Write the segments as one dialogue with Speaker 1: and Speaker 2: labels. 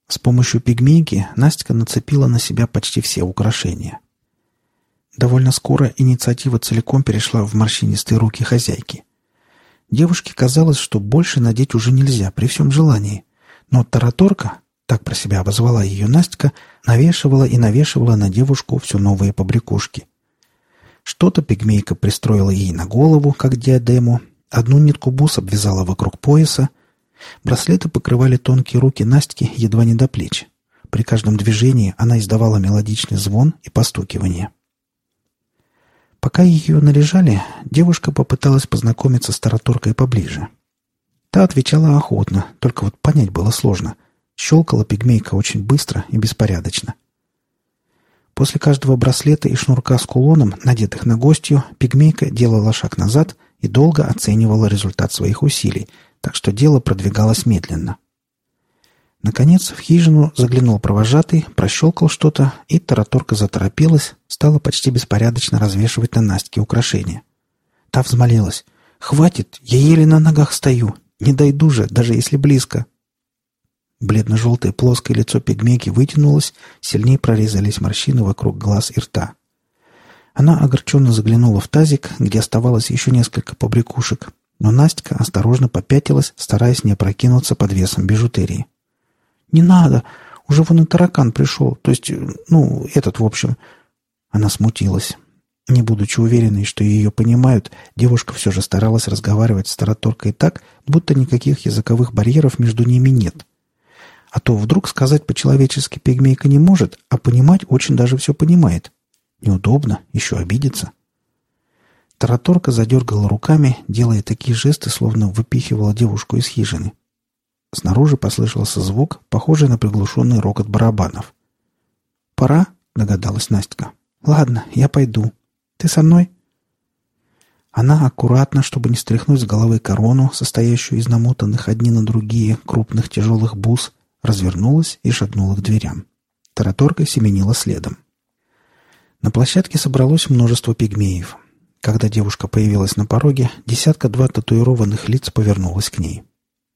Speaker 1: С помощью пигмейки Настя нацепила на себя почти все украшения. Довольно скоро инициатива целиком перешла в морщинистые руки хозяйки. Девушке казалось, что больше надеть уже нельзя при всем желании, но тараторка, так про себя обозвала ее Настя, навешивала и навешивала на девушку все новые побрякушки. Что-то пигмейка пристроила ей на голову, как диадему, одну нитку бус обвязала вокруг пояса. Браслеты покрывали тонкие руки Настики едва не до плеч. При каждом движении она издавала мелодичный звон и постукивание. Пока ее наряжали, девушка попыталась познакомиться с тараторкой поближе. Та отвечала охотно, только вот понять было сложно. Щелкала пигмейка очень быстро и беспорядочно. После каждого браслета и шнурка с кулоном, надетых на гостью, пигмейка делала шаг назад и долго оценивала результат своих усилий, так что дело продвигалось медленно. Наконец в хижину заглянул провожатый, прощелкал что-то, и тараторка заторопилась, стала почти беспорядочно развешивать на Настке украшения. Та взмолилась: «Хватит, я еле на ногах стою, не дойду же, даже если близко». Бледно-желтое плоское лицо пигмейки вытянулось, сильнее прорезались морщины вокруг глаз и рта. Она огорченно заглянула в тазик, где оставалось еще несколько побрякушек, но Настя осторожно попятилась, стараясь не опрокинуться под весом бижутерии. «Не надо! Уже вон и таракан пришел. То есть, этот, в общем...» Она смутилась. Не будучи уверенной, что ее понимают, девушка все же старалась разговаривать с тараторкой так, будто никаких языковых барьеров между ними нет. А то вдруг сказать по-человечески пигмейка не может, а понимать очень даже все понимает. Неудобно, еще обидится. Тараторка задергала руками, делая такие жесты, словно выпихивала девушку из хижины. Снаружи послышался звук, похожий на приглушенный рокот барабанов. «Пора?» — догадалась Настя. «Ладно, я пойду. Ты со мной?» Она аккуратно, чтобы не стряхнуть с головы корону, состоящую из намотанных одни на другие крупных тяжелых бус, развернулась и шагнула к дверям. Тараторка семенила следом. На площадке собралось множество пигмеев. Когда девушка появилась на пороге, 10-2 татуированных лиц повернулось к ней.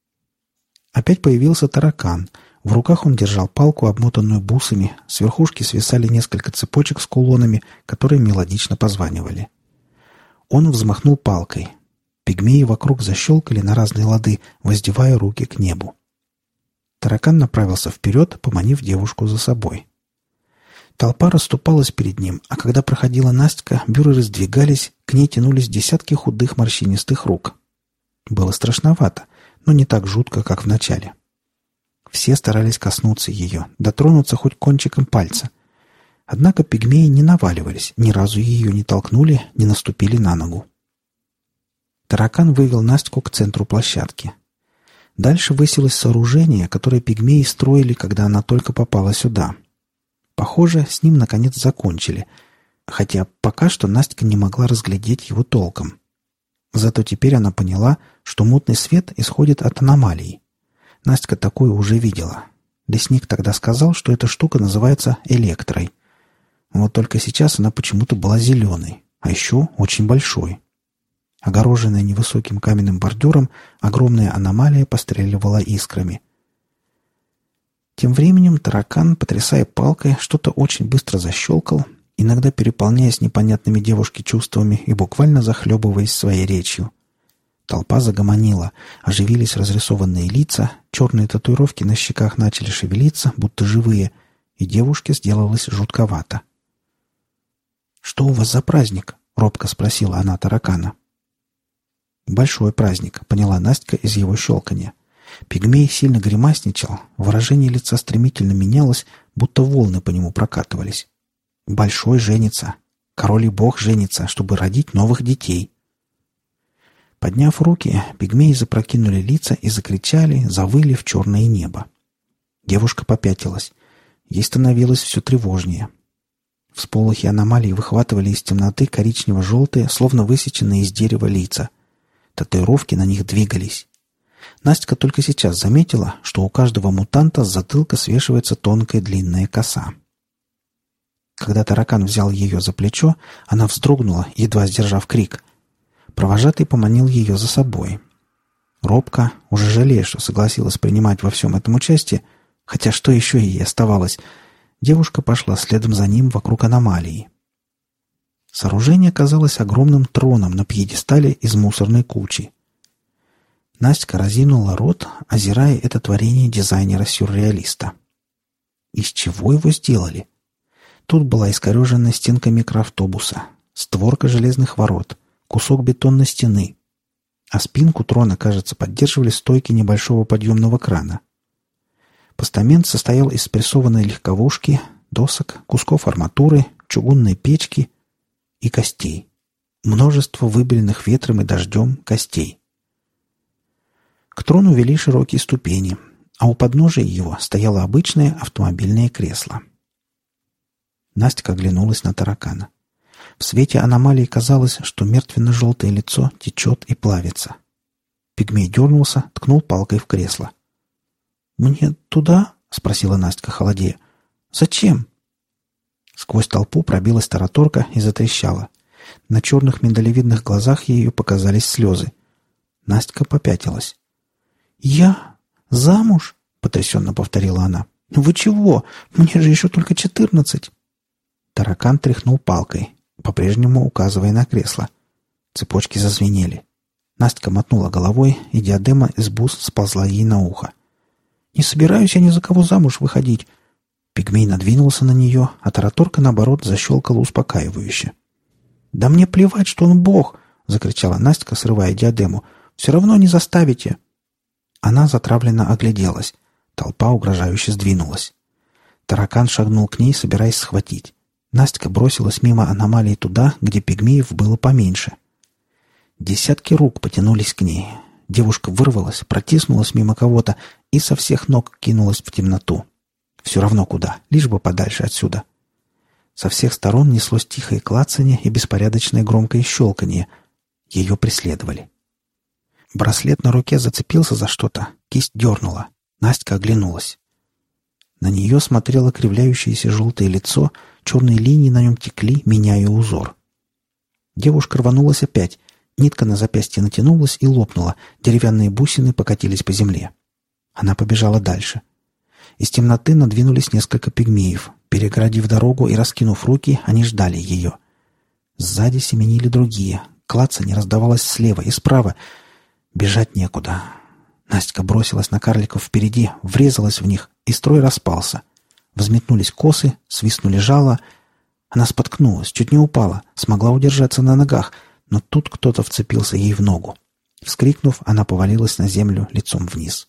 Speaker 1: Опять появился таракан. В руках он держал палку, обмотанную бусами, с верхушки свисали несколько цепочек с кулонами, которые мелодично позванивали. Он взмахнул палкой. Пигмеи вокруг защелкали на разные лады, воздевая руки к небу. Таракан направился вперед, поманив девушку за собой. Толпа расступалась перед ним, а когда проходила Настя, бюры раздвигались, к ней тянулись десятки худых морщинистых рук. Было страшновато, но не так жутко, как в начале. Все старались коснуться ее, дотронуться хоть кончиком пальца. Однако пигмеи не наваливались, ни разу ее не толкнули, не наступили на ногу. Таракан вывел Настю к центру площадки. Дальше высилось сооружение, которое пигмеи строили, когда она только попала сюда. Похоже, с ним наконец закончили, хотя пока что Настя не могла разглядеть его толком. Зато теперь она поняла, что мутный свет исходит от аномалий. Настя такое уже видела. Лесник тогда сказал, что эта штука называется электрой. Вот только сейчас она почему-то была зеленой, а еще очень большой. Огороженная невысоким каменным бордюром, огромная аномалия постреливала искрами. Тем временем таракан, потрясая палкой, что-то очень быстро защелкал, иногда переполняясь непонятными девушке чувствами и буквально захлебываясь своей речью. Толпа загомонила, оживились разрисованные лица, черные татуировки на щеках начали шевелиться, будто живые, и девушке сделалось жутковато. «Что у вас за праздник?» — робко спросила она таракана. «Большой праздник», — поняла Настя из его щелканья. Пигмей сильно гримасничал, выражение лица стремительно менялось, будто волны по нему прокатывались. «Большой женится. Король и бог женится, чтобы родить новых детей». Подняв руки, пигмеи запрокинули лица и закричали, завыли в черное небо. Девушка попятилась. Ей становилось все тревожнее. Всполохи аномалии выхватывали из темноты коричнево-желтые, словно высеченные из дерева лица. Татуировки на них двигались. Настя только сейчас заметила, что у каждого мутанта с затылка свешивается тонкая длинная коса. Когда таракан взял ее за плечо, она вздрогнула, едва сдержав крик. Провожатый поманил ее за собой. Робко, уже жалея, что согласилась принимать во всем этом участие, Хотя что еще ей оставалось? Девушка пошла следом за ним вокруг аномалии. Сооружение казалось огромным троном на пьедестале из мусорной кучи. Настя разинула рот, озирая это творение дизайнера-сюрреалиста. Из чего его сделали? Тут была искореженная стенка микроавтобуса, створка железных ворот, кусок бетонной стены. А спинку трона, кажется, поддерживали стойки небольшого подъемного крана. Постамент состоял из спрессованной легковушки, досок, кусков арматуры, чугунной печки и костей. Множество выбеленных ветром и дождем костей. К трону вели широкие ступени, а у подножия его стояло обычное автомобильное кресло. Настя оглянулась на таракана. В свете аномалии казалось, что мертвенно-желтое лицо течет и плавится. Пигмей дернулся, ткнул палкой в кресло. «Мне туда?» — спросила Настя, холодея. «Зачем?» Сквозь толпу пробилась тараторка и затрещала. На черных миндалевидных глазах ее показались слезы. Настя попятилась. «Я? Замуж?» — потрясенно повторила она. «Вы чего? Мне же еще только 14!» Таракан тряхнул палкой, по-прежнему указывая на кресло. Цепочки зазвенели. Настя мотнула головой, и диадема из бус сползла ей на ухо. «Не собираюсь я ни за кого замуж выходить!» Пигмей надвинулся на нее, а тараторка, наоборот, защелкала успокаивающе. «Да мне плевать, что он бог!» — закричала Настя, срывая диадему. «Все равно не заставите!» Она затравленно огляделась. Толпа угрожающе сдвинулась. Таракан шагнул к ней, собираясь схватить. Настя бросилась мимо аномалии туда, где пигмеев было поменьше. Десятки рук потянулись к ней. Девушка вырвалась, протиснулась мимо кого-то и со всех ног кинулась в темноту. Все равно куда, лишь бы подальше отсюда. Со всех сторон неслось тихое клацанье и беспорядочное громкое щелканье. Ее преследовали. Браслет на руке зацепился за что-то, кисть дернула. Настя оглянулась. На нее смотрело кривляющееся желтое лицо, черные линии на нем текли, меняя узор. Девушка рванулась опять. Нитка на запястье натянулась и лопнула, деревянные бусины покатились по земле. Она побежала дальше. Из темноты надвинулись несколько пигмеев. Перегородив дорогу и раскинув руки, они ждали ее. Сзади семенили другие. Клацанье раздавалось слева и справа. Бежать некуда. Настя бросилась на карликов впереди, врезалась в них, и строй распался. Взметнулись косы, свистнули жало. Она споткнулась, чуть не упала, смогла удержаться на ногах, но тут кто-то вцепился ей в ногу. Вскрикнув, она повалилась на землю лицом вниз.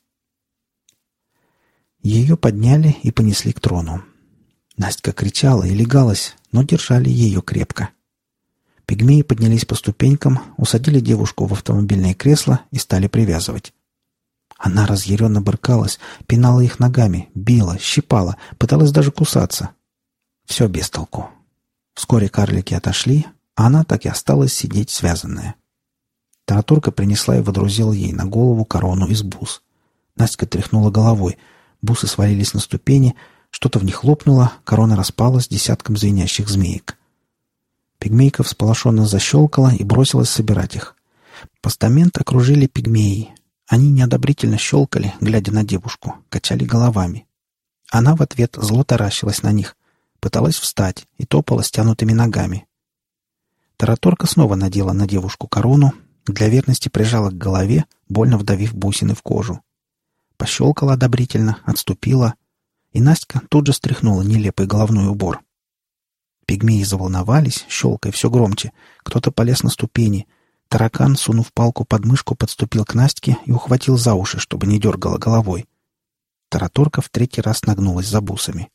Speaker 1: Ее подняли и понесли к трону. Настя кричала и легалась, но держали ее крепко. Пигмеи поднялись по ступенькам, усадили девушку в автомобильное кресло и стали привязывать. Она разъяренно брыкалась, пинала их ногами, била, щипала, пыталась даже кусаться. Все без толку. Вскоре карлики отошли, а она так и осталась сидеть связанная. Тараторка принесла и водрузила ей на голову корону из бус. Настя тряхнула головой. Бусы свалились на ступени, что-то в них лопнуло, корона распалась десятком звенящих змеек. Пигмейка всполошенно защелкала и бросилась собирать их. Постамент окружили пигмеи. Они неодобрительно щелкали, глядя на девушку, качали головами. Она в ответ зло таращилась на них, пыталась встать и топала стянутыми ногами. Тараторка снова надела на девушку корону, для верности прижала к голове, больно вдавив бусины в кожу. Пощелкала одобрительно, отступила, и Настя тут же стряхнула нелепый головной убор. Пигмеи заволновались, щелкая все громче. Кто-то полез на ступени. Таракан, сунув палку под мышку, подступил к Настке и ухватил за уши, чтобы не дергала головой. Тараторка в третий раз нагнулась за бусами.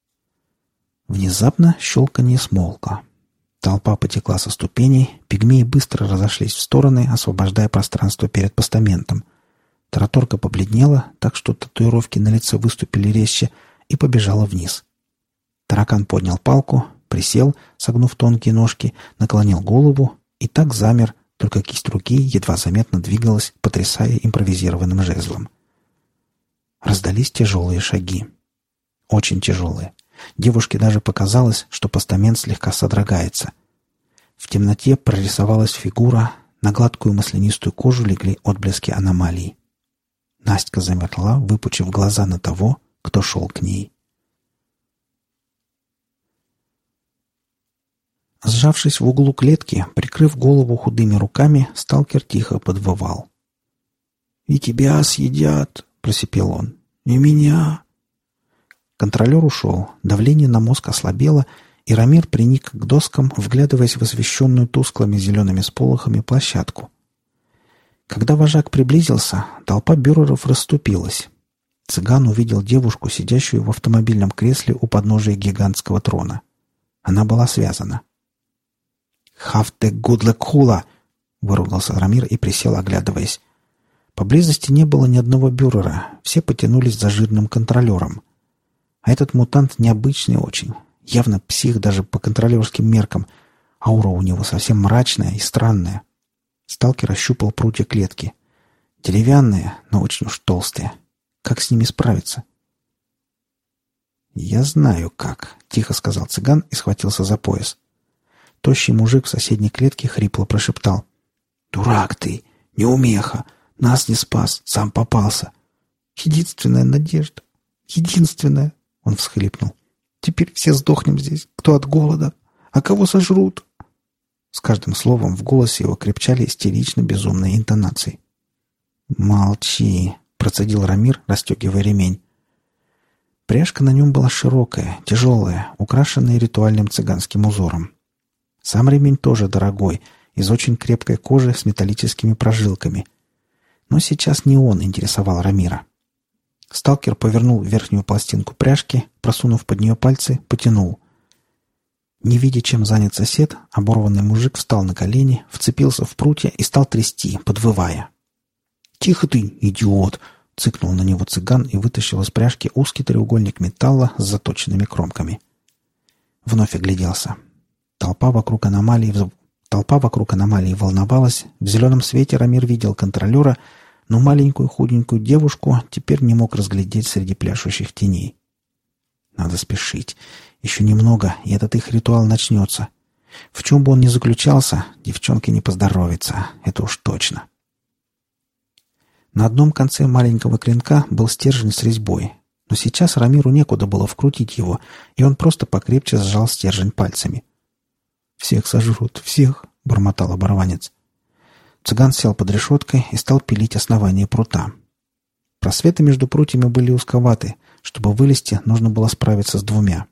Speaker 1: Внезапно щелканье смолкло. Толпа потекла со ступеней, пигмеи быстро разошлись в стороны, освобождая пространство перед постаментом. Тараторка побледнела, так что татуировки на лице выступили резче, и побежала вниз. Таракан поднял палку, присел, согнув тонкие ножки, наклонил голову и так замер, только кисть руки едва заметно двигалась, потрясая импровизированным жезлом. Раздались тяжелые шаги. Очень тяжелые. Девушке даже показалось, что постамент слегка содрогается. В темноте прорисовалась фигура, на гладкую маслянистую кожу легли отблески аномалий. Настя замерла, выпучив глаза на того, кто шел к ней. Сжавшись в углу клетки, прикрыв голову худыми руками, сталкер тихо подвывал. «И тебя съедят!» — просипел он. «И меня!» Контролер ушел, давление на мозг ослабело, и Рамир приник к доскам, вглядываясь в освещенную тусклыми зелеными сполохами площадку. Когда вожак приблизился, толпа бюреров расступилась. Цыган увидел девушку, сидящую в автомобильном кресле у подножия гигантского трона. Она была связана. «Хавте гудлек-хула!» — выругался Рамир и присел, оглядываясь. Поблизости не было ни одного бюрера, все потянулись за жирным контролером. А этот мутант необычный очень, явно псих даже по контролерским меркам. Аура у него совсем мрачная и странная. Сталкер ощупал прутья клетки. Деревянные, но очень уж толстые. Как с ними справиться? «Я знаю, как», — тихо сказал цыган и схватился за пояс. Тощий мужик в соседней клетке хрипло прошептал. «Дурак ты! Неумеха! Нас не спас, сам попался! Единственная надежда! Единственная!» — он всхлипнул. «Теперь все сдохнем здесь, кто от голода, а кого сожрут!» С каждым словом в голосе его крепчали истерично-безумные интонации. «Молчи!» — процедил Рамир, расстегивая ремень. Пряжка на нем была широкая, тяжелая, украшенная ритуальным цыганским узором. Сам ремень тоже дорогой, из очень крепкой кожи с металлическими прожилками. Но сейчас не он интересовал Рамира. Сталкер повернул верхнюю пластинку пряжки, просунув под нее пальцы, потянул. Не видя, чем занят сосед, оборванный мужик встал на колени, вцепился в прутья и стал трясти, подвывая. «Тихо ты, идиот!» — цыкнул на него цыган и вытащил из пряжки узкий треугольник металла с заточенными кромками. Вновь огляделся. Толпа вокруг аномалии волновалась. В зеленом свете Рамир видел контролера, но маленькую худенькую девушку теперь не мог разглядеть среди пляшущих теней. Надо спешить. Еще немного, и этот их ритуал начнется. В чем бы он ни заключался, девчонке не поздоровится. Это уж точно. На одном конце маленького клинка был стержень с резьбой, но сейчас Рамиру некуда было вкрутить его, и он просто покрепче сжал стержень пальцами. «Всех сожрут, всех!» — бормотал оборванец. Цыган сел под решеткой и стал пилить основание прута. Просветы между прутьями были узковаты. Чтобы вылезти, нужно было справиться с двумя.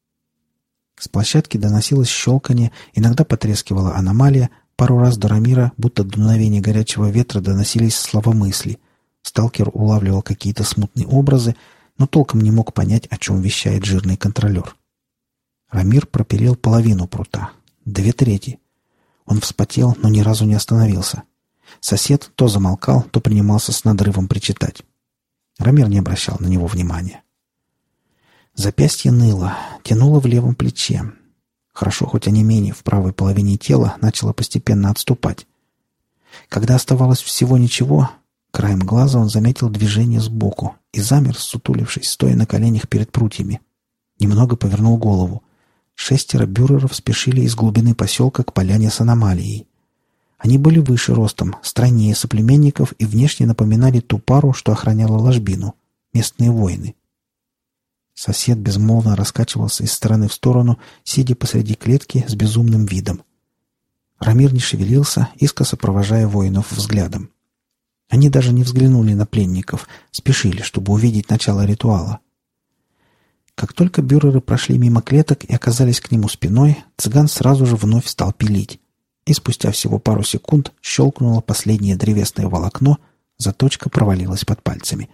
Speaker 1: С площадки доносилось щелканье, иногда потрескивала аномалия, пару раз до Рамира, будто дуновение горячего ветра, доносились словомысли. Сталкер улавливал какие-то смутные образы, но толком не мог понять, о чем вещает жирный контролер. Рамир пропилил половину прута. 2/3. Он вспотел, но ни разу не остановился. Сосед то замолкал, то принимался с надрывом причитать. Рамир не обращал на него внимания. Запястье ныло, тянуло в левом плече. Хорошо, хоть онемение в правой половине тела начало постепенно отступать. Когда оставалось всего ничего, краем глаза он заметил движение сбоку и замер, ссутулившись, стоя на коленях перед прутьями. Немного повернул голову. 6 бюреров спешили из глубины поселка к поляне с аномалией. Они были выше ростом, стройнее соплеменников и внешне напоминали ту пару, что охраняла ложбину — местные воины. Сосед безмолвно раскачивался из стороны в сторону, сидя посреди клетки с безумным видом. Рамир не шевелился, искоса провожая воинов взглядом. Они даже не взглянули на пленников, спешили, чтобы увидеть начало ритуала. Как только бюреры прошли мимо клеток и оказались к нему спиной, цыган сразу же вновь стал пилить. И спустя всего пару секунд щелкнуло последнее древесное волокно, заточка провалилась под пальцами.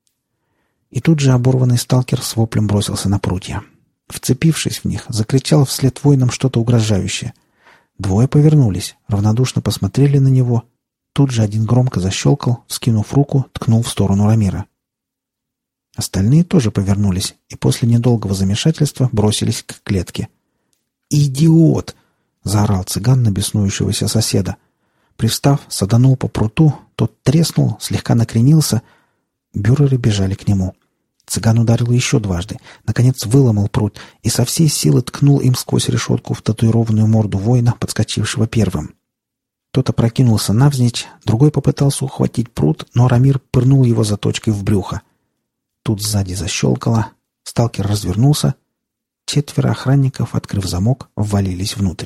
Speaker 1: И тут же оборванный сталкер с воплем бросился на прутья. Вцепившись в них, закричал вслед воинам что-то угрожающее. Двое повернулись, равнодушно посмотрели на него. Тут же один громко защелкал, вскинув руку, ткнул в сторону Рамира. Остальные тоже повернулись и после недолгого замешательства бросились к клетке. «Идиот!» — заорал цыган на беснующегося соседа. Привстав, саданул по пруту, тот треснул, слегка накренился. Бюреры бежали к нему. Цыган ударил еще дважды, наконец выломал прут и со всей силы ткнул им сквозь решетку в татуированную морду воина, подскочившего первым. Тот опрокинулся навзничь, другой попытался ухватить прут, но Рамир пырнул его заточкой в брюхо. Тут сзади защелкало. Сталкер развернулся. 4 охранников, открыв замок, ввалились внутрь.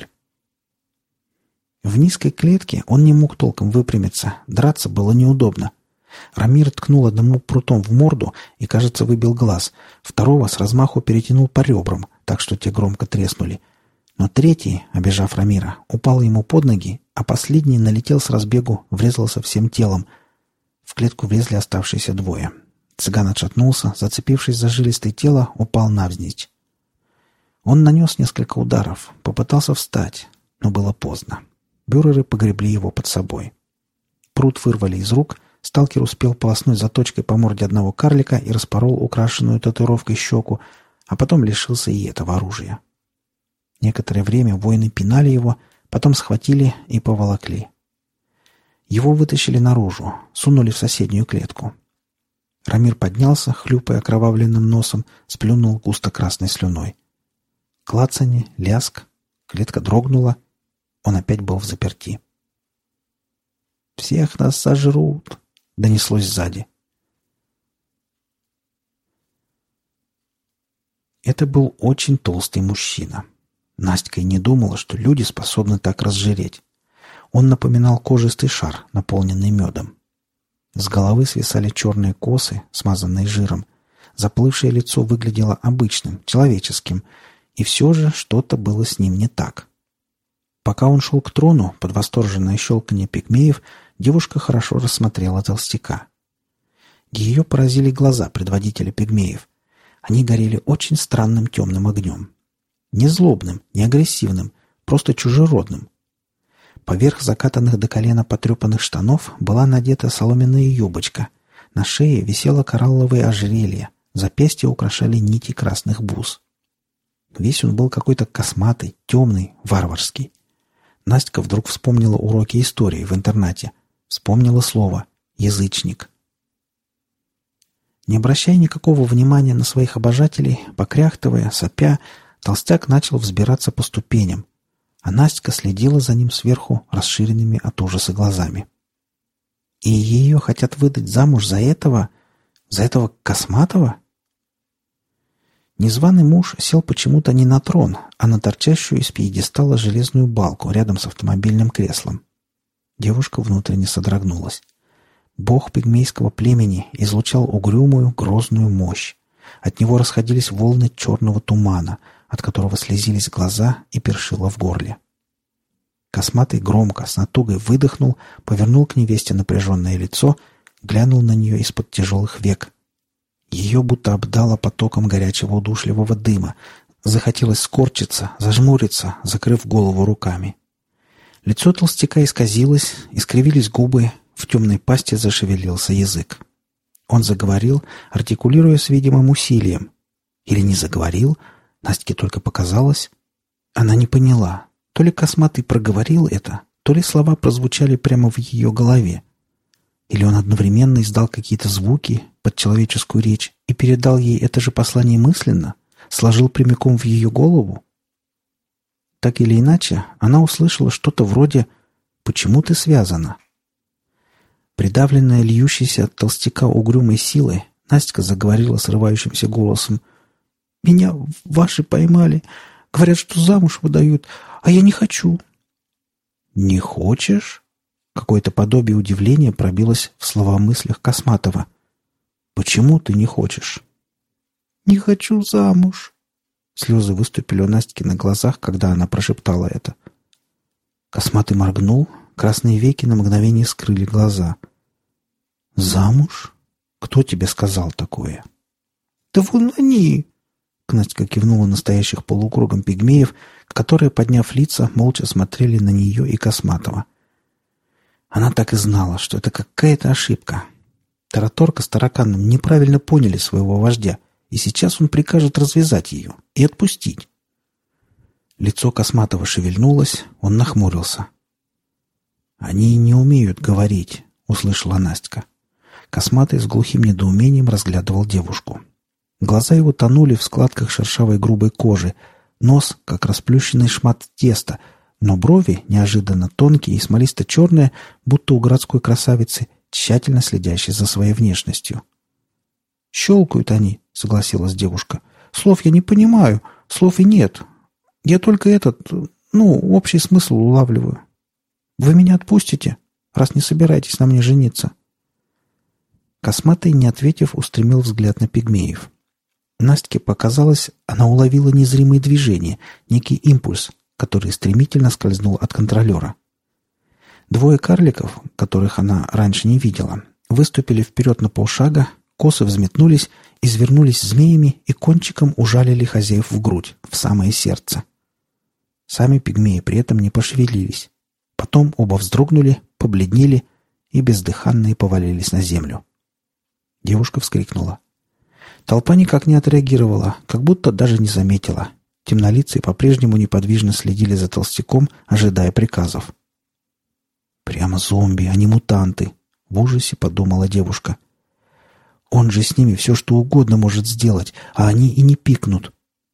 Speaker 1: В низкой клетке он не мог толком выпрямиться. Драться было неудобно. Рамир ткнул одному прутом в морду и, кажется, выбил глаз. Второго с размаху перетянул по ребрам, так что те громко треснули. Но третий, обежав Рамира, упал ему под ноги, а последний налетел с разбегу, врезался всем телом. В клетку влезли оставшиеся 2. Цыган отшатнулся, зацепившись за жилистое тело, упал навзничь. Он нанес несколько ударов, попытался встать, но было поздно. Бюреры погребли его под собой. Прут вырвали из рук, сталкер успел полоснуть заточкой по морде одного карлика и распорол украшенную татуировкой щеку, а потом лишился и этого оружия. Некоторое время воины пинали его, потом схватили и поволокли. Его вытащили наружу, сунули в соседнюю клетку. Рамир поднялся, хлюпая окровавленным носом, сплюнул густо-красной слюной. Клацанье, ляск, клетка дрогнула. Он опять был взаперти. «Всех нас сожрут!» — донеслось сзади. Это был очень толстый мужчина. Настя и не думала, что люди способны так разжиреть. Он напоминал кожистый шар, наполненный медом. С головы свисали черные косы, смазанные жиром. Заплывшее лицо выглядело обычным, человеческим, и все же что-то было с ним не так. Пока он шел к трону, под восторженное щелканье пигмеев, девушка хорошо рассмотрела толстяка. Ее поразили глаза предводителя пигмеев. Они горели очень странным темным огнем. Не злобным, не агрессивным, просто чужеродным. Поверх закатанных до колена потрепанных штанов была надета соломенная юбочка. На шее висело коралловое ожерелье, запястья украшали нити красных бус. Весь он был какой-то косматый, темный, варварский. Настя вдруг вспомнила уроки истории в интернате. Вспомнила слово «язычник». Не обращая никакого внимания на своих обожателей, покряхтывая, сопя, толстяк начал взбираться по ступеням, а Настя следила за ним сверху расширенными от ужаса глазами. И ее хотят выдать замуж за этого косматого? Незваный муж сел почему-то не на трон, а на торчащую из пьедестала железную балку рядом с автомобильным креслом. Девушка внутренне содрогнулась. Бог пигмейского племени излучал угрюмую, грозную мощь. От него расходились волны черного тумана, от которого слезились глаза и першило в горле. Косматый громко, с натугой выдохнул, повернул к невесте напряженное лицо, глянул на нее из-под тяжелых век. Ее будто обдало потоком горячего удушливого дыма. Захотелось скорчиться, зажмуриться, закрыв голову руками. Лицо толстяка исказилось, искривились губы, в темной пасти зашевелился язык. Он заговорил, артикулируя с видимым усилием. Или не заговорил, Настке только показалось. Она не поняла, то ли косматый проговорил это, то ли слова прозвучали прямо в ее голове. Или он одновременно издал какие-то звуки под человеческую речь и передал ей это же послание мысленно, сложил прямиком в ее голову. Так или иначе, она услышала что-то вроде «Почему ты связана?». Придавленная льющейся от толстяка угрюмой силой, Настя заговорила срывающимся голосом: «Меня ваши поймали. Говорят, что замуж выдают, а я не хочу». «Не хочешь?» Какое-то подобие удивления пробилось в словомыслиях Косматова. «Почему ты не хочешь?» «Не хочу замуж». Слезы выступили у Настики на глазах, когда она прошептала это. Косматый моргнул, красные веки на мгновение скрыли глаза. «Замуж? Кто тебе сказал такое?» «Да вон они!» Настя кивнула настоящих полукругом пигмеев, которые, подняв лица, молча смотрели на нее и Косматова. Она так и знала, что это какая-то ошибка. Тараторка с тараканом неправильно поняли своего вождя, и сейчас он прикажет развязать ее и отпустить. Лицо Косматова шевельнулось, он нахмурился. «Они не умеют говорить», — услышала Настя. Косматый с глухим недоумением разглядывал девушку. Глаза его тонули в складках шершавой грубой кожи, нос, как расплющенный шмат теста, но брови, неожиданно тонкие и смолисто-черные, будто у городской красавицы, тщательно следящей за своей внешностью. «Щелкают они», — согласилась девушка. «Слов я не понимаю, слов и нет. Я только общий смысл улавливаю. Вы меня отпустите, раз не собираетесь на мне жениться?» Косматый, не ответив, устремил взгляд на пигмеев. Настке показалось, она уловила незримые движения, некий импульс, который стремительно скользнул от контролера. Двое карликов, которых она раньше не видела, выступили вперед на полшага, косы взметнулись, извернулись змеями и кончиком ужалили хозяев в грудь, в самое сердце. Сами пигмеи при этом не пошевелились. Потом оба вздрогнули, побледнели и бездыханные повалились на землю. Девушка вскрикнула. Толпа никак не отреагировала, как будто даже не заметила. Темнолицые по-прежнему неподвижно следили за толстяком, ожидая приказов. «Прямо зомби, а не мутанты», — в ужасе подумала девушка. «Он же с ними все что угодно может сделать, а они и не пикнут».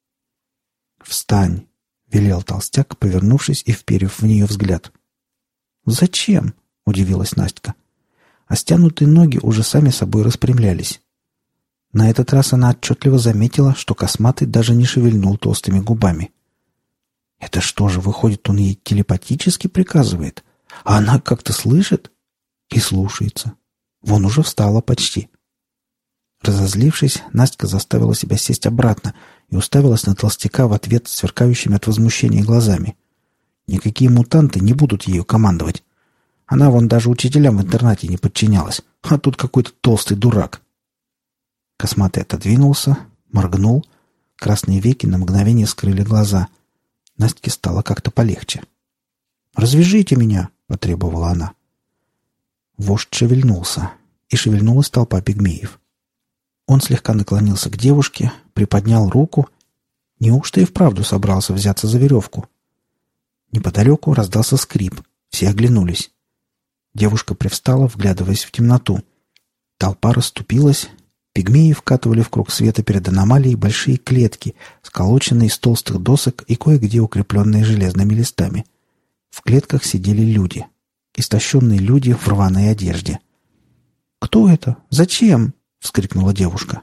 Speaker 1: «Встань», — велел толстяк, повернувшись и вперев в нее взгляд. «Зачем?» — удивилась Настя. А стянутые ноги уже сами собой распрямлялись. На этот раз она отчетливо заметила, что Косматый даже не шевельнул толстыми губами. «Это что же, выходит, он ей телепатически приказывает? А она как-то слышит и слушается. Вон уже встала почти». Разозлившись, Настя заставила себя сесть обратно и уставилась на толстяка в ответ сверкающими от возмущения глазами. Никакие мутанты не будут ею командовать. Она вон даже учителям в интернате не подчинялась, а тут какой-то толстый дурак. Косматый отодвинулся, моргнул. Красные веки на мгновение скрыли глаза. Настке стало как-то полегче. «Развяжите меня!» — потребовала она. Вождь шевельнулся, и шевельнулась толпа пигмеев. Он слегка наклонился к девушке, приподнял руку. Неужто и вправду собрался взяться за веревку? Неподалеку раздался скрип. Все оглянулись. Девушка привстала, вглядываясь в темноту. Толпа расступилась. Пигмеи вкатывали в круг света перед аномалией большие клетки, сколоченные из толстых досок и кое-где укрепленные железными листами. В клетках сидели люди. Истощенные люди в рваной одежде. «Кто это? Зачем?» — вскрикнула девушка.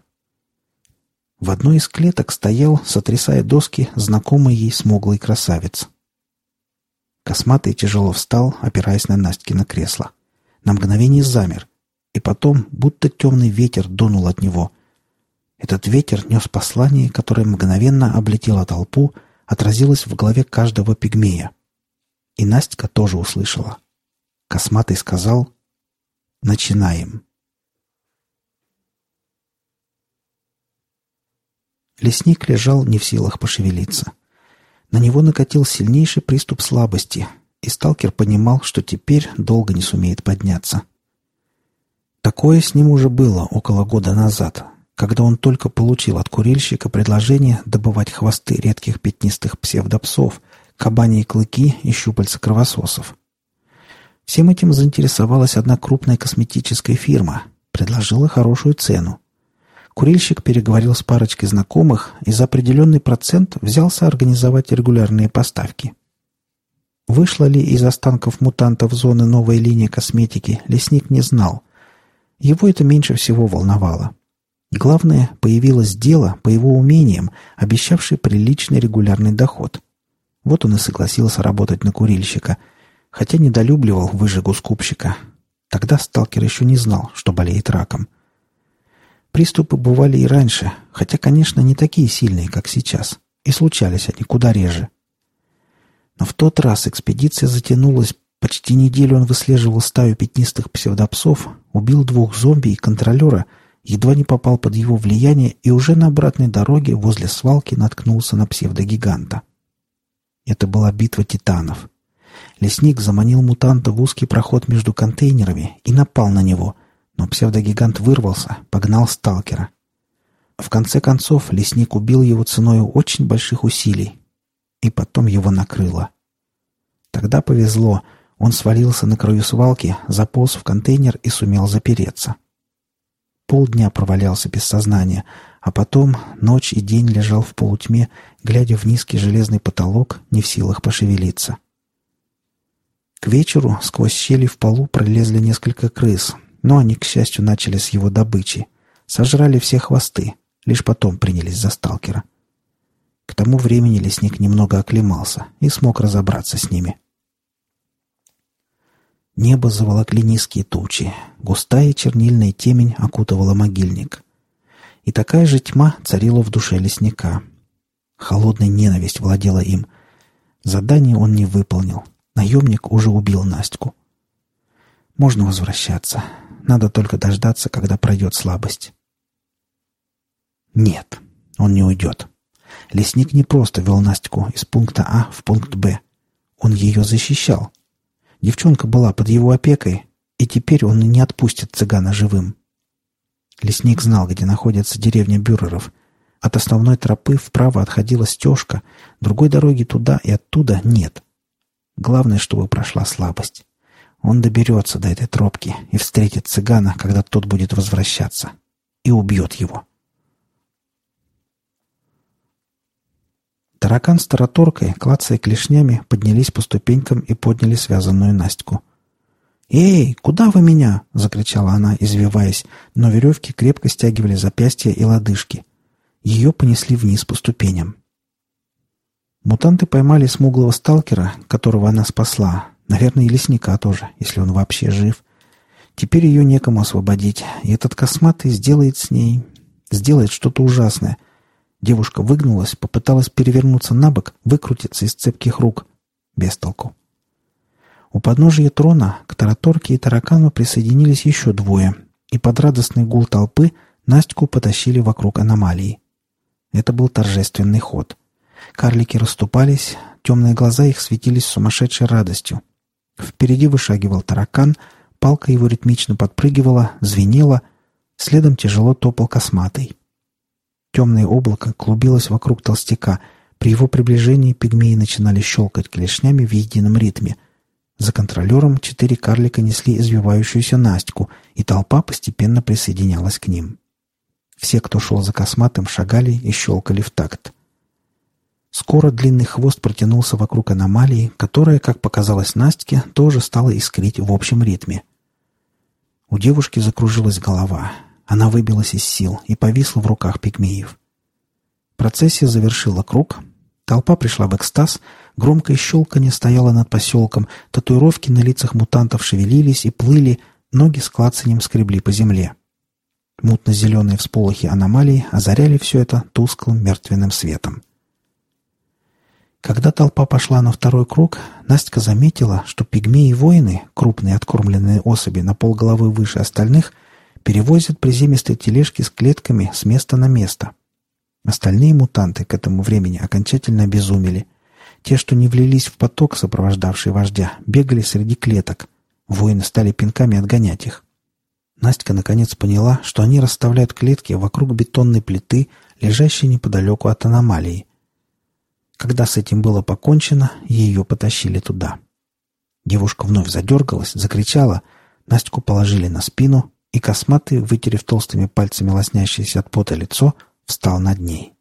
Speaker 1: В одной из клеток стоял, сотрясая доски, знакомый ей смуглый красавец. Косматый тяжело встал, опираясь на Настькино кресло. На мгновение замер, и потом, будто темный ветер, дунул от него. Этот ветер нес послание, которое мгновенно облетело толпу, отразилось в голове каждого пигмея. И Настя тоже услышала. Косматый сказал: «Начинаем». Лесник лежал не в силах пошевелиться. На него накатил сильнейший приступ слабости, и сталкер понимал, что теперь долго не сумеет подняться. Такое с ним уже было около года назад, когда он только получил от курильщика предложение добывать хвосты редких пятнистых псевдопсов, кабаньи клыки и щупальца кровососов. Всем этим заинтересовалась одна крупная косметическая фирма, предложила хорошую цену. Курильщик переговорил с парочкой знакомых и за определенный процент взялся организовать регулярные поставки. Вышла ли из останков мутантов зоны новая линия косметики, лесник не знал. Его это меньше всего волновало. Главное, появилось дело, по его умениям, обещавшее приличный регулярный доход. Вот он и согласился работать на курильщика, хотя недолюбливал выжигу скупщика. Тогда сталкер еще не знал, что болеет раком. Приступы бывали и раньше, хотя, конечно, не такие сильные, как сейчас, и случались они куда реже. Но в тот раз экспедиция затянулась. Почти неделю он выслеживал стаю пятнистых псевдопсов, убил 2 зомби и контролера, едва не попал под его влияние и уже на обратной дороге возле свалки наткнулся на псевдогиганта. Это была битва титанов. Лесник заманил мутанта в узкий проход между контейнерами и напал на него, но псевдогигант вырвался, погнал сталкера. В конце концов, лесник убил его ценой очень больших усилий, и потом его накрыло. Тогда повезло, он свалился на краю свалки, заполз в контейнер и сумел запереться. Полдня провалялся без сознания, а потом ночь и день лежал в полутьме, глядя в низкий железный потолок, не в силах пошевелиться. К вечеру сквозь щели в полу пролезли несколько крыс, но они, к счастью, начали с его добычи. Сожрали все хвосты, лишь потом принялись за сталкера. К тому времени лесник немного оклемался и смог разобраться с ними. Небо заволокли низкие тучи, густая чернильная темень окутывала могильник. И такая же тьма царила в душе лесника. Холодная ненависть владела им. Задание он не выполнил. Наемник уже убил Настю. Можно возвращаться. Надо только дождаться, когда пройдет слабость. Нет, он не уйдет. Лесник не просто вел Настю из пункта А в пункт Б. Он ее защищал. Девчонка была под его опекой, и теперь он не отпустит цыгана живым. Лесник знал, где находится деревня Бюреров. От основной тропы вправо отходила стежка, другой дороги туда и оттуда нет. Главное, чтобы прошла слабость. Он доберется до этой тропки и встретит цыгана, когда тот будет возвращаться, и убьет его. Таракан с тараторкой, клацая клешнями, поднялись по ступенькам и подняли связанную Настю. «Эй, куда вы меня?» — закричала она, извиваясь, но веревки крепко стягивали запястья и лодыжки. Ее понесли вниз по ступеням. Мутанты поймали смуглого сталкера, которого она спасла. Наверное, и лесника тоже, если он вообще жив. Теперь ее некому освободить, и этот косматый сделает с ней... сделает что-то ужасное. Девушка выгнулась, попыталась перевернуться на бок, выкрутиться из цепких рук. Без толку. У подножия трона к тараторке и таракану присоединились еще двое, и под радостный гул толпы Настю потащили вокруг аномалии. Это был торжественный ход. Карлики расступались, темные глаза их светились сумасшедшей радостью. Впереди вышагивал таракан, палка его ритмично подпрыгивала, звенела, следом тяжело топал косматый. Темное облако клубилось вокруг толстяка. При его приближении пигмеи начинали щелкать клешнями в едином ритме. За контролером 4 карлика несли извивающуюся Настю, и толпа постепенно присоединялась к ним. Все, кто шел за косматым, шагали и щелкали в такт. Скоро длинный хвост протянулся вокруг аномалии, которая, как показалось Настке, тоже стала искрить в общем ритме. У девушки закружилась голова. Она выбилась из сил и повисла в руках пигмеев. Процессия завершила круг. Толпа пришла в экстаз. Громкое щелканье стояло над поселком. Татуировки на лицах мутантов шевелились и плыли. Ноги с клацаньем скребли по земле. Мутно-зеленые всполохи аномалии озаряли все это тусклым мертвенным светом. Когда толпа пошла на второй круг, Настя заметила, что пигмеи-воины, крупные откормленные особи на полголовы выше остальных, перевозят приземистые тележки с клетками с места на место. Остальные мутанты к этому времени окончательно обезумели. Те, что не влились в поток, сопровождавший вождя, бегали среди клеток. Воины стали пинками отгонять их. Настя наконец поняла, что они расставляют клетки вокруг бетонной плиты, лежащей неподалеку от аномалии. Когда с этим было покончено, ее потащили туда. Девушка вновь задергалась, закричала. Настю положили на спину, и косматый, вытерев толстыми пальцами лоснящееся от пота лицо, встал над ней.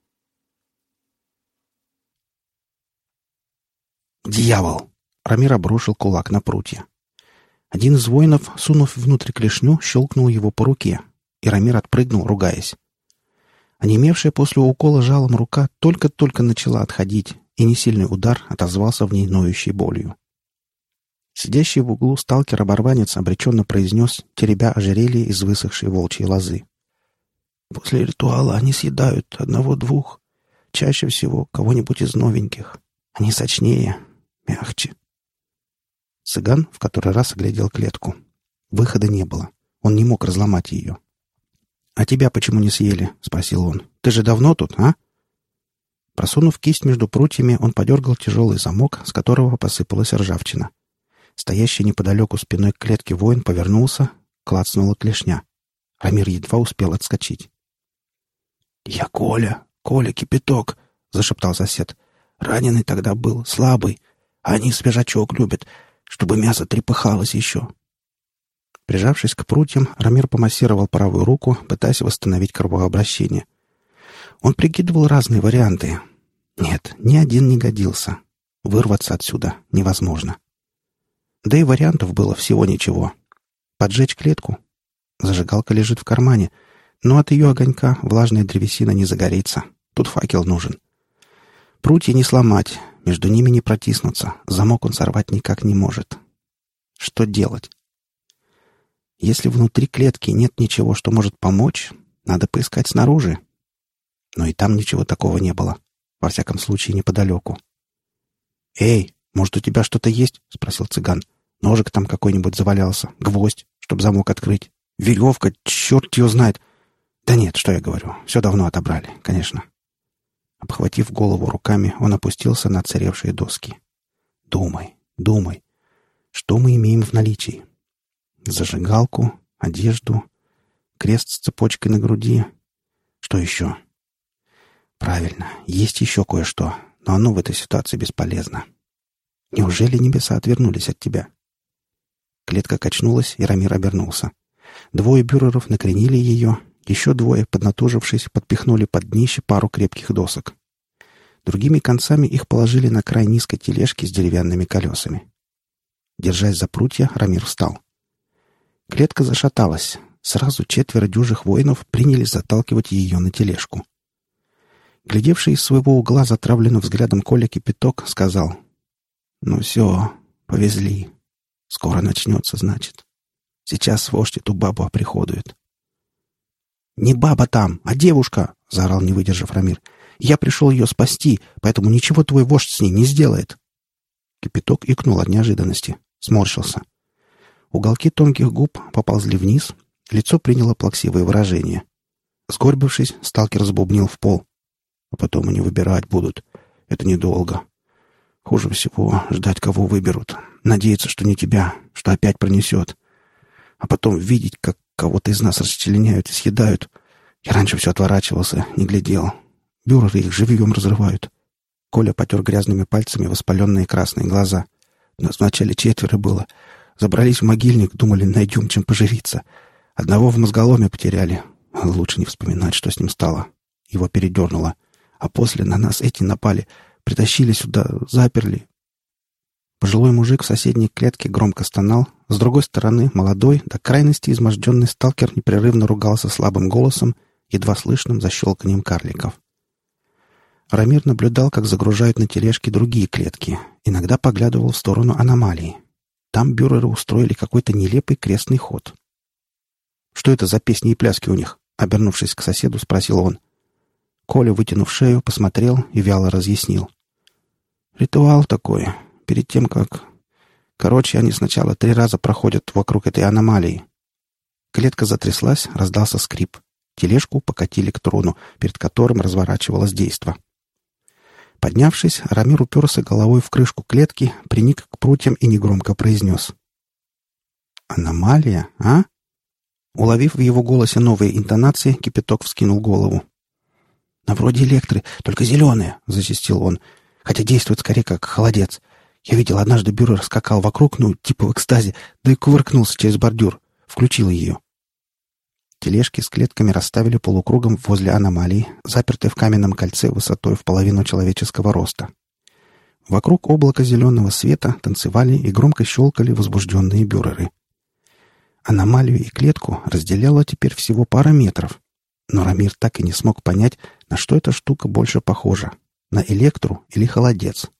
Speaker 1: «Дьявол!» — Рамир обрушил кулак на прутья. Один из воинов, сунув внутрь клешню, щелкнул его по руке, и Рамир отпрыгнул, ругаясь. Онемевшая после укола жалом рука только-только начала отходить, и несильный удар отозвался в ней ноющей болью. Сидящий в углу сталкер-оборванец обреченно произнес, теребя ожерелье из высохшей волчьей лозы. «После ритуала они съедают одного-двух, чаще всего кого-нибудь из новеньких. Они сочнее, мягче». Цыган в который раз оглядел клетку. Выхода не было. Он не мог разломать ее. «А тебя почему не съели?» — спросил он. «Ты же давно тут, а?» Просунув кисть между прутьями, он подергал тяжелый замок, с которого посыпалась ржавчина. Стоящий неподалеку спиной к клетке воин повернулся, клацнула клешня. Рамир едва успел отскочить. «Я Коля, Кипяток», — зашептал сосед. «Раненый тогда был, слабый. А они свежачок любят, чтобы мясо трепыхалось еще». Прижавшись к прутьям, Рамир помассировал правую руку, пытаясь восстановить кровообращение. Он прикидывал разные варианты. Нет, ни один не годился. Вырваться отсюда невозможно. Да и вариантов было всего ничего. Поджечь клетку? Зажигалка лежит в кармане. Но от ее огонька влажная древесина не загорится. Тут факел нужен. Прутья не сломать, между ними не протиснуться. Замок он сорвать никак не может. Что делать? Если внутри клетки нет ничего, что может помочь, надо поискать снаружи. Но и там ничего такого не было. Во всяком случае, неподалеку. «Эй, может, у тебя что-то есть?» — спросил цыган. «Ножик там какой-нибудь завалялся, гвоздь, чтобы замок открыть. Веревка, черт ее знает. Да нет, что я говорю, все давно отобрали, конечно». Обхватив голову руками, он опустился на отсыревшие доски. «Думай, думай, что мы имеем в наличии? Зажигалку, одежду, крест с цепочкой на груди. Что еще?» «Правильно, есть еще кое-что, но оно в этой ситуации бесполезно. Неужели небеса отвернулись от тебя?» Клетка качнулась, и Рамир обернулся. Двое бюреров накренили ее, еще двое, поднатужившись, подпихнули под днище пару крепких досок. Другими концами их положили на край низкой тележки с деревянными колесами. Держась за прутья, Рамир встал. Клетка зашаталась. Сразу 4 дюжих воинов принялись заталкивать ее на тележку. Глядевший из своего угла затравленным взглядом Коля Кипяток сказал: «Ну все, повезли. Скоро начнется, значит. Сейчас вождь эту бабу оприходует». «Не баба там, а девушка!» — заорал, не выдержав, Рамир. «Я пришел ее спасти, поэтому ничего твой вождь с ней не сделает». Кипяток икнул от неожиданности, сморщился. Уголки тонких губ поползли вниз, лицо приняло плаксивое выражение. Сгорбившись, сталкер забубнил в пол. «А потом они выбирать будут. Это недолго. Хуже всего ждать, кого выберут. Надеяться, что не тебя, что опять пронесет. А потом видеть, как кого-то из нас расчленяют и съедают. Я раньше все отворачивался, не глядел. Бюреры их живьем разрывают». Коля потер грязными пальцами воспаленные красные глаза. «Нас вначале 4 было. Забрались в могильник, думали, найдем чем поживиться. Одного в мозголоме потеряли. Лучше не вспоминать, что с ним стало. Его передернуло. А после на нас эти напали. Притащили сюда, заперли». Пожилой мужик в соседней клетке громко стонал. С другой стороны, молодой, до крайности изможденный сталкер непрерывно ругался слабым голосом, едва слышным защелканием карликов. Рамир наблюдал, как загружают на тележки другие клетки. Иногда поглядывал в сторону аномалии. Там бюреры устроили какой-то нелепый крестный ход. «Что это за песни и пляски у них?» — обернувшись к соседу, спросил он. Коля, вытянув шею, посмотрел и вяло разъяснил. «Ритуал такой. Перед тем, как... Короче, они сначала 3 раза проходят вокруг этой аномалии». Клетка затряслась, раздался скрип. Тележку покатили к трону, перед которым разворачивалось действо. Поднявшись, Рамир уперся головой в крышку клетки, приник к прутьям и негромко произнес: «Аномалия, а?» Уловив в его голосе новые интонации, Кипяток вскинул голову. «На вроде электры, только зеленые», — зачастил он, «хотя действует скорее как холодец. Я видел, однажды бюрер скакал вокруг, типа в экстазе, да и кувыркнулся через бордюр. Включил ее». Тележки с клетками расставили полукругом возле аномалии, запертой в каменном кольце высотой в половину человеческого роста. Вокруг облака зеленого света танцевали и громко щелкали возбужденные бюреры. Аномалию и клетку разделяло теперь всего пара метров, но Рамир так и не смог понять, на что эта штука больше похожа — на электру или холодец.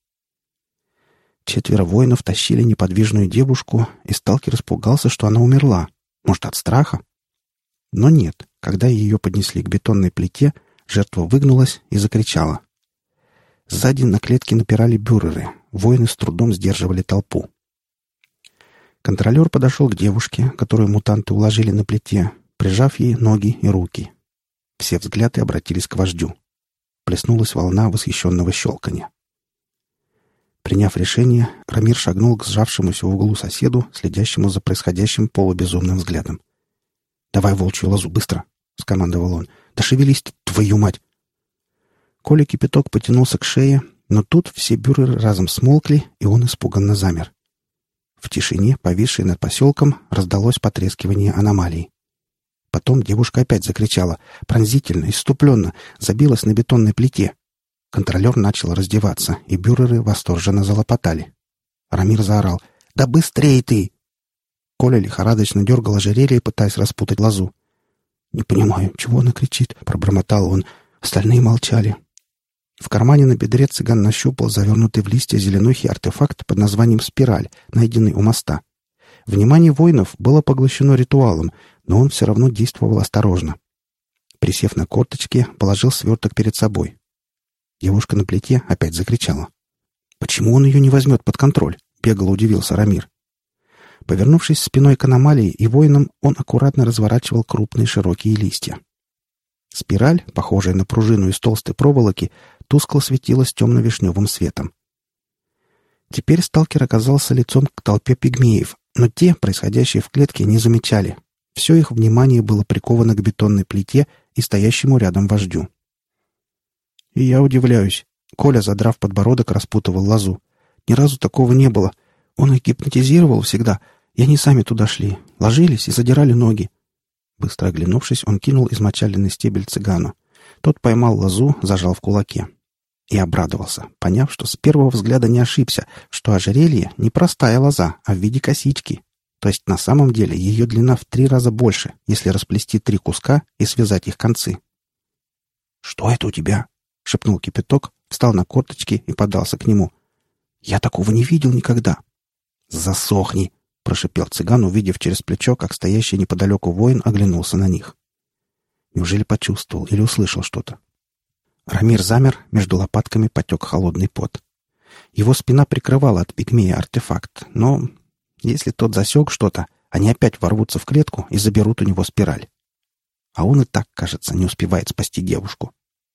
Speaker 1: 4 воинов тащили неподвижную девушку, и сталкер испугался, что она умерла. Может, от страха? Но нет, когда ее поднесли к бетонной плите, жертва выгнулась и закричала. Сзади на клетке напирали бюреры, воины с трудом сдерживали толпу. Контролер подошел к девушке, которую мутанты уложили на плите, прижав ей ноги и руки. Все взгляды обратились к вождю. Плеснулась волна восхищенного щелканья. Приняв решение, Рамир шагнул к сжавшемуся в углу соседу, следящему за происходящим полубезумным взглядом. «Давай волчью лозу, быстро!» — скомандовал он. «Да шевелись ты, твою мать!» Коля Кипяток потянулся к шее, но тут все бюреры разом смолкли, и он испуганно замер. В тишине, повисшей над поселком, раздалось потрескивание аномалии. Потом девушка опять закричала, пронзительно, исступленно, забилась на бетонной плите. Контролер начал раздеваться, и бюреры восторженно залопотали. Рамир заорал: «Да быстрей ты!» Коля лихорадочно дергал ожерелье, пытаясь распутать лозу. «Не понимаю, чего она кричит?» — пробормотал он. Остальные молчали. В кармане на бедре цыган нащупал завернутый в листья зеленухи артефакт под названием «Спираль», найденный у моста. Внимание воинов было поглощено ритуалом, но он все равно действовал осторожно. Присев на корточки, положил сверток перед собой. Девушка на плите опять закричала. «Почему он ее не возьмет под контроль?» — бегло удивился Рамир. Повернувшись спиной к аномалии и воинам, он аккуратно разворачивал крупные широкие листья. Спираль, похожая на пружину из толстой проволоки, тускло светилась темно-вишневым светом. Теперь сталкер оказался лицом к толпе пигмеев, но те, происходящие в клетке, не замечали. Все их внимание было приковано к бетонной плите и стоящему рядом вождю. И я удивляюсь. Коля, задрав подбородок, распутывал лозу. Ни разу такого не было. Он их гипнотизировал всегда, и они сами туда шли, ложились и задирали ноги. Быстро оглянувшись, он кинул измочаленный стебель цыгану. Тот поймал лозу, зажал в кулаке. И обрадовался, поняв, что с первого взгляда не ошибся, что ожерелье не простая лоза, а в виде косички. То есть на самом деле ее длина в 3 раза больше, если расплести 3 куска и связать их концы. «Что это у тебя?» — шепнул Кипяток, встал на корточки и подался к нему. «Я такого не видел никогда». «Засохни!» — прошипел цыган, увидев через плечо, как стоящий неподалеку воин оглянулся на них. Неужели почувствовал или услышал что-то? Рамир замер, между лопатками потек холодный пот. Его спина прикрывала от пигмея артефакт, но если тот засек что-то, они опять ворвутся в клетку и заберут у него спираль. А он и так, кажется, не успевает спасти девушку.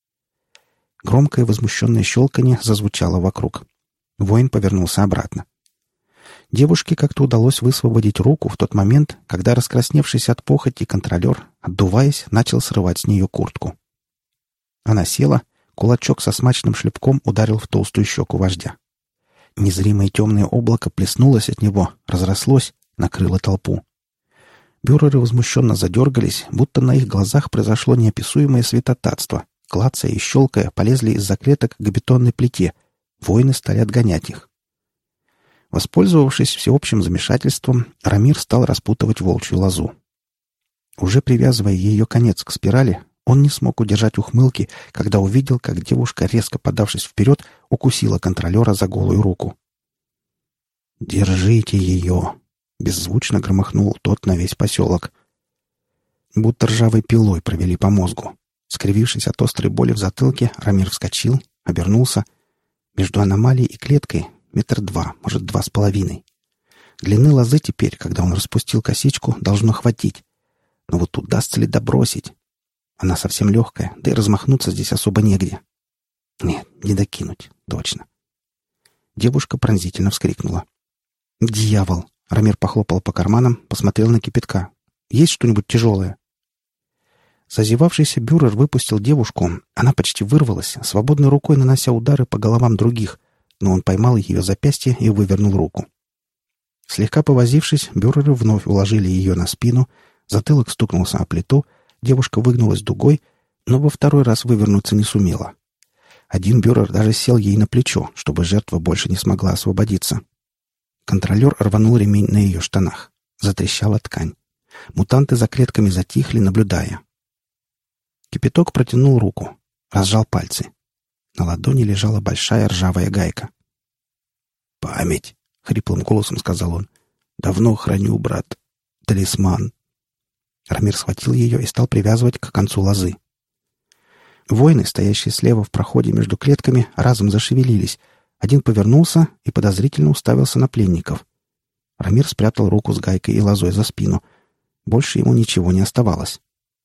Speaker 1: Громкое возмущенное щелканье зазвучало вокруг. Воин повернулся обратно. Девушке как-то удалось высвободить руку в тот момент, когда раскрасневшийся от похоти контролер, отдуваясь, начал срывать с нее куртку. Она села, кулачок со смачным шлепком ударил в толстую щеку вождя. Незримое темное облако плеснулось от него, разрослось, накрыло толпу. Бюреры возмущенно задергались, будто на их глазах произошло неописуемое святотатство. Клацая и щелкая, полезли из-за клеток к бетонной плите. Воины стали отгонять их. Воспользовавшись всеобщим замешательством, Рамир стал распутывать волчью лозу. Уже привязывая ее конец к спирали, он не смог удержать ухмылки, когда увидел, как девушка, резко подавшись вперед, укусила контролера за голую руку. «Держите ее!» — беззвучно громыхнул тот на весь поселок. Будто ржавой пилой провели по мозгу. Скривившись от острой боли в затылке, Рамир вскочил, обернулся. Между аномалией и клеткой 2 метра, может, 2,5. Длины лозы теперь, когда он распустил косичку, должно хватить. Но вот удастся ли добросить? Она совсем легкая, да и размахнуться здесь особо негде. Нет, не докинуть, точно. Девушка пронзительно вскрикнула. «Дьявол!» — Рамир похлопал по карманам, посмотрел на Кипятка. «Есть что-нибудь тяжелое?» Зазевавшийся бюрер выпустил девушку. Она почти вырвалась, свободной рукой нанося удары по головам других, но он поймал ее запястье и вывернул руку. Слегка повозившись, бюреры вновь уложили ее на спину, затылок стукнулся о плиту, девушка выгнулась дугой, но во второй раз вывернуться не сумела. Один бюрер даже сел ей на плечо, чтобы жертва больше не смогла освободиться. Контролер рванул ремень на ее штанах. Затрещала ткань. Мутанты за клетками затихли, наблюдая. Кипяток протянул руку, разжал пальцы. На ладони лежала большая ржавая гайка. «Память!» — хриплым голосом сказал он. «Давно храню, брат. Талисман». Рамир схватил ее и стал привязывать к концу лозы. Воины, стоящие слева в проходе между клетками, разом зашевелились. Один повернулся и подозрительно уставился на пленников. Рамир спрятал руку с гайкой и лозой за спину. Больше ему ничего не оставалось.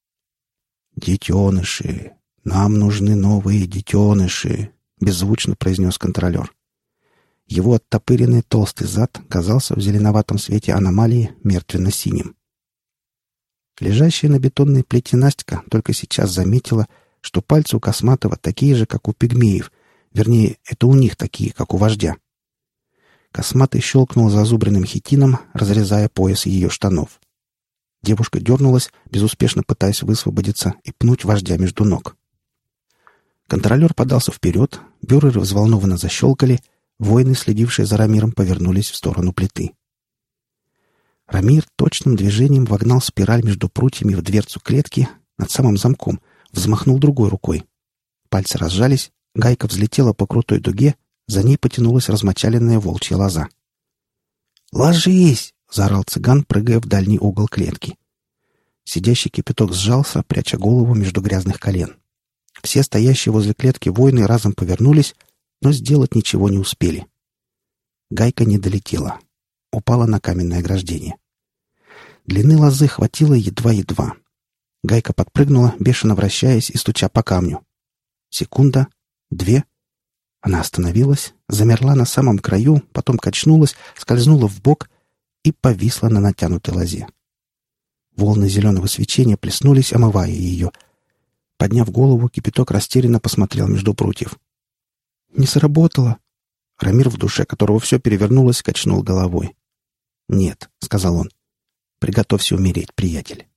Speaker 1: «Детеныши! Нам нужны новые детеныши!» — беззвучно произнес контролер. Его оттопыренный толстый зад казался в зеленоватом свете аномалии мертвенно-синим. Лежащая на бетонной плите Настя только сейчас заметила, что пальцы у Косматова такие же, как у пигмеев. Вернее, это у них такие, как у вождя. Косматый щелкнул зазубренным хитином, разрезая пояс ее штанов. Девушка дернулась, безуспешно пытаясь высвободиться и пнуть вождя между ног. Контролер подался вперед, бюреры взволнованно защелкали, воины, следившие за Рамиром, повернулись в сторону плиты. Рамир точным движением вогнал спираль между прутьями в дверцу клетки над самым замком, взмахнул другой рукой. Пальцы разжались, гайка взлетела по крутой дуге, за ней потянулась размочаленная волчья лоза. «Ложись!» — заорал цыган, прыгая в дальний угол клетки. Сидящий кипяток сжался, пряча голову между грязных колен. Все стоящие возле клетки воины разом повернулись, но сделать ничего не успели. Гайка не долетела. Упала на каменное ограждение. Длины лозы хватило едва-едва. Гайка подпрыгнула, бешено вращаясь и стуча по камню. Секунда, две. Она остановилась, замерла на самом краю, потом качнулась, скользнула вбок и повисла на натянутой лозе. Волны зеленого свечения плеснулись, омывая ее. Подняв голову, кипяток растерянно посмотрел между прутьев. «Не сработало!» Рамир, в душе которого все перевернулось, качнул головой. «Нет», — сказал он, — «приготовься умереть, приятель».